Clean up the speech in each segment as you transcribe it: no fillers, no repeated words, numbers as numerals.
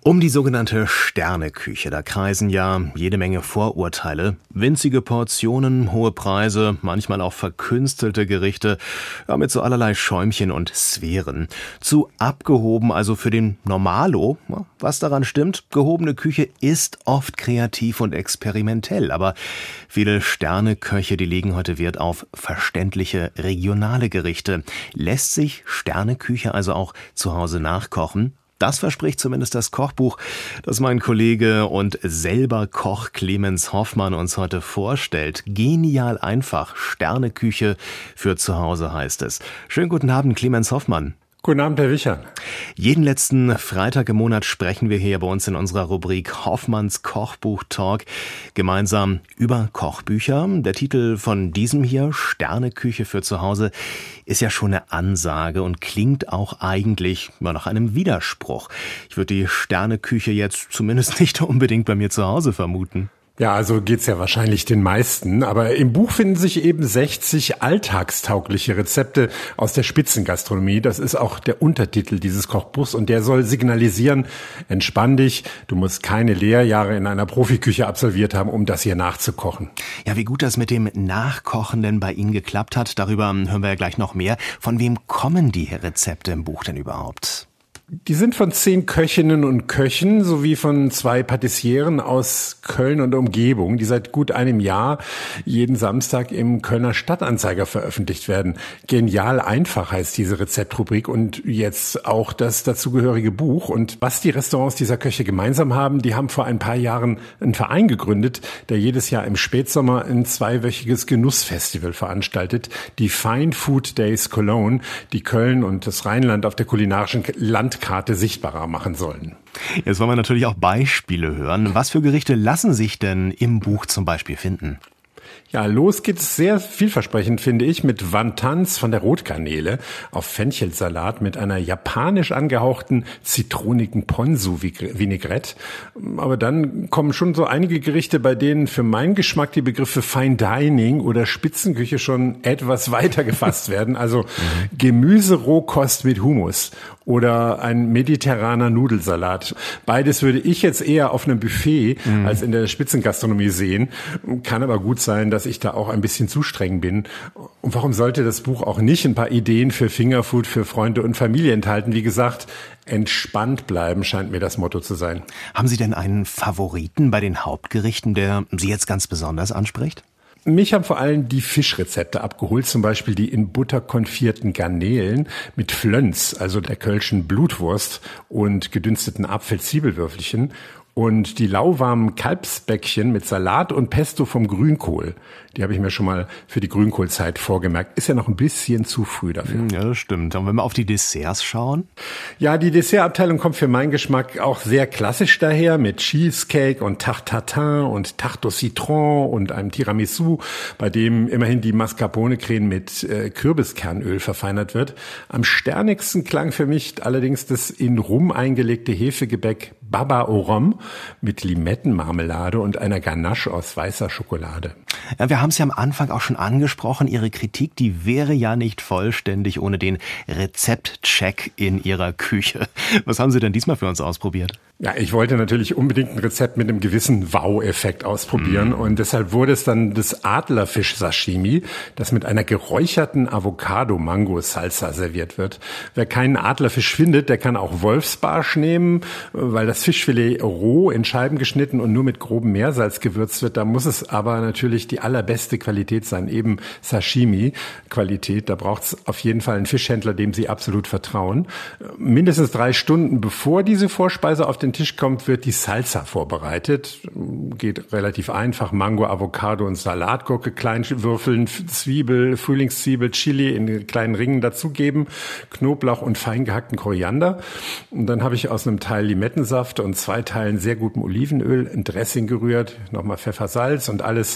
Um die sogenannte Sterneküche, da kreisen ja jede Menge Vorurteile. Winzige Portionen, hohe Preise, manchmal auch verkünstelte Gerichte, ja, mit so allerlei Schäumchen und Sphären. Zu abgehoben also für den Normalo. Was daran stimmt, gehobene Küche ist oft kreativ und experimentell, aber viele Sterneköche, die legen heute Wert auf verständliche regionale Gerichte. Lässt sich Sterneküche also auch zu Hause nachkochen? Das verspricht zumindest das Kochbuch, das mein Kollege und selber Koch Clemens Hoffmann uns heute vorstellt. Genial einfach, Sterneküche für zu Hause heißt es. Schönen guten Abend, Clemens Hoffmann. Guten Abend, Herr Wichern. Jeden letzten Freitag im Monat sprechen wir hier bei uns in unserer Rubrik Hoffmanns Kochbuch-Talk gemeinsam über Kochbücher. Der Titel von diesem hier, Sterneküche für zu Hause, ist ja schon eine Ansage und klingt auch eigentlich nach einem Widerspruch. Ich würde die Sterneküche jetzt zumindest nicht unbedingt bei mir zu Hause vermuten. Ja, also geht's ja wahrscheinlich den meisten. Aber im Buch finden sich eben 60 alltagstaugliche Rezepte aus der Spitzengastronomie. Das ist auch der Untertitel dieses Kochbuchs und der soll signalisieren, entspann dich, du musst keine Lehrjahre in einer Profiküche absolviert haben, um das hier nachzukochen. Ja, wie gut das mit dem Nachkochen denn bei Ihnen geklappt hat, darüber hören wir ja gleich noch mehr. Von wem kommen die Rezepte im Buch denn überhaupt? Die sind von 10 Köchinnen und Köchen sowie von 2 Patissieren aus Köln und Umgebung, die seit gut einem Jahr jeden Samstag im Kölner Stadtanzeiger veröffentlicht werden. Genial einfach heißt diese Rezeptrubrik und jetzt auch das dazugehörige Buch. Und was die Restaurants dieser Köche gemeinsam haben, die haben vor ein paar Jahren einen Verein gegründet, der jedes Jahr im Spätsommer ein 2-wöchiges Genussfestival veranstaltet, die Fine Food Days Cologne, die Köln und das Rheinland auf der kulinarischen Landkarte sichtbarer machen sollen. Jetzt wollen wir natürlich auch Beispiele hören. Was für Gerichte lassen sich denn im Buch zum Beispiel finden? Ja, los geht's sehr vielversprechend, finde ich, mit Wontons von der Rotgarnele auf Fenchelsalat mit einer japanisch angehauchten zitronigen Ponzu-Vinaigrette. Aber dann kommen schon so einige Gerichte, bei denen für meinen Geschmack die Begriffe Fine Dining oder Spitzenküche schon etwas weiter gefasst werden. Also Gemüserohkost mit Hummus oder ein mediterraner Nudelsalat. Beides würde ich jetzt eher auf einem Buffet als in der Spitzengastronomie sehen. Kann aber gut sein, dass ich da auch ein bisschen zu streng bin. Und warum sollte das Buch auch nicht ein paar Ideen für Fingerfood für Freunde und Familie enthalten? Wie gesagt, entspannt bleiben scheint mir das Motto zu sein. Haben Sie denn einen Favoriten bei den Hauptgerichten, der Sie jetzt ganz besonders anspricht? Mich haben vor allem die Fischrezepte abgeholt, zum Beispiel die in Butter konfierten Garnelen mit Flöns, also der kölschen Blutwurst und gedünsteten Apfel-Zwiebelwürfelchen. Und die lauwarmen Kalbsbäckchen mit Salat und Pesto vom Grünkohl. Die habe ich mir schon mal für die Grünkohlzeit vorgemerkt. Ist ja noch ein bisschen zu früh dafür. Ja, das stimmt. Und wenn wir auf die Desserts schauen? Ja, die Dessertabteilung kommt für meinen Geschmack auch sehr klassisch daher mit Cheesecake und Tarte Tatin und Tarte au Citron und einem Tiramisu, bei dem immerhin die Mascarpone-Creme mit Kürbiskernöl verfeinert wird. Am sternigsten klang für mich allerdings das in Rum eingelegte Hefegebäck Baba au Rhum mit Limettenmarmelade und einer Ganache aus weißer Schokolade. Ja, wir haben es ja am Anfang auch schon angesprochen. Ihre Kritik, die wäre ja nicht vollständig ohne den Rezeptcheck in Ihrer Küche. Was haben Sie denn diesmal für uns ausprobiert? Ja, ich wollte natürlich unbedingt ein Rezept mit einem gewissen Wow-Effekt ausprobieren und deshalb wurde es dann das Adlerfisch-Sashimi, das mit einer geräucherten Avocado-Mango-Salsa serviert wird. Wer keinen Adlerfisch findet, der kann auch Wolfsbarsch nehmen, weil das Fischfilet roh in Scheiben geschnitten und nur mit grobem Meersalz gewürzt wird. Da muss es aber natürlich die allerbeste Qualität sein, eben Sashimi-Qualität. Da braucht es auf jeden Fall einen Fischhändler, dem Sie absolut vertrauen. Mindestens 3 Stunden bevor diese Vorspeise auf den Tisch kommt, wird die Salsa vorbereitet. Geht relativ einfach. Mango, Avocado und Salatgurke klein würfeln, Zwiebel, Frühlingszwiebel, Chili in kleinen Ringen dazugeben, Knoblauch und fein gehackten Koriander. Und dann habe ich aus einem Teil Limettensaft und 2 Teilen sehr gutem Olivenöl ein Dressing gerührt, nochmal Pfeffer, Salz und alles in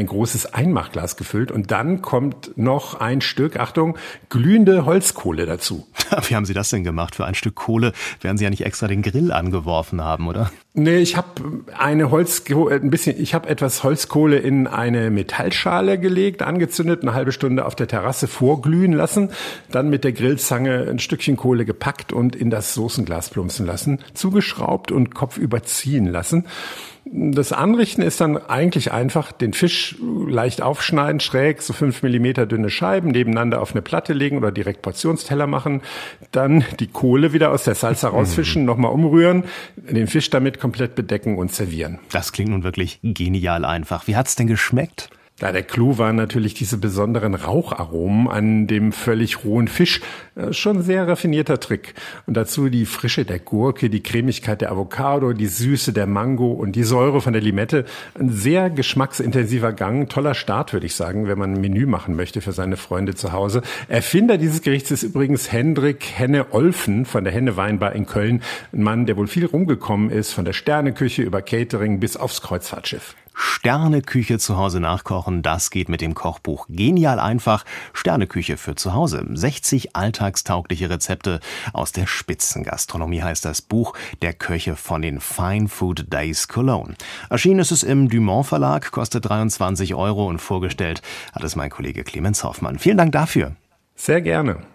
ein großes Einmachglas gefüllt und dann kommt noch ein Stück, Achtung, glühende Holzkohle dazu. Wie haben Sie das denn gemacht? Für ein Stück Kohle werden Sie ja nicht extra den Grill angeworfen haben, oder? Nee, ich habe etwas Holzkohle in eine Metallschale gelegt, angezündet, eine halbe Stunde auf der Terrasse vorglühen lassen, dann mit der Grillzange ein Stückchen Kohle gepackt und in das Soßenglas plumpsen lassen, zugeschraubt und kopfüber ziehen lassen. Das Anrichten ist dann eigentlich einfach, den Fisch leicht aufschneiden, schräg, so 5 Millimeter dünne Scheiben, nebeneinander auf eine Platte legen oder direkt Portionsteller machen, dann die Kohle wieder aus der Salsa rausfischen, nochmal umrühren, den Fisch damit komplett bedecken und servieren. Das klingt nun wirklich genial einfach. Wie hat's denn geschmeckt? Ja, der Clou waren natürlich diese besonderen Raucharomen an dem völlig rohen Fisch. Schon sehr raffinierter Trick. Und dazu die Frische der Gurke, die Cremigkeit der Avocado, die Süße der Mango und die Säure von der Limette. Ein sehr geschmacksintensiver Gang. Toller Start, würde ich sagen, wenn man ein Menü machen möchte für seine Freunde zu Hause. Erfinder dieses Gerichts ist übrigens Hendrik Henne-Olfen von der Henne Weinbar in Köln. Ein Mann, der wohl viel rumgekommen ist, von der Sterneküche über Catering bis aufs Kreuzfahrtschiff. Sterneküche zu Hause nachkochen, das geht mit dem Kochbuch Genial einfach. Sterneküche für zu Hause. 60 alltagstaugliche Rezepte aus der Spitzengastronomie heißt das Buch der Köche von den Fine Food Days Cologne. Erschienen ist es im Dumont Verlag, kostet 23 € und vorgestellt hat es mein Kollege Clemens Hoffmann. Vielen Dank dafür. Sehr gerne.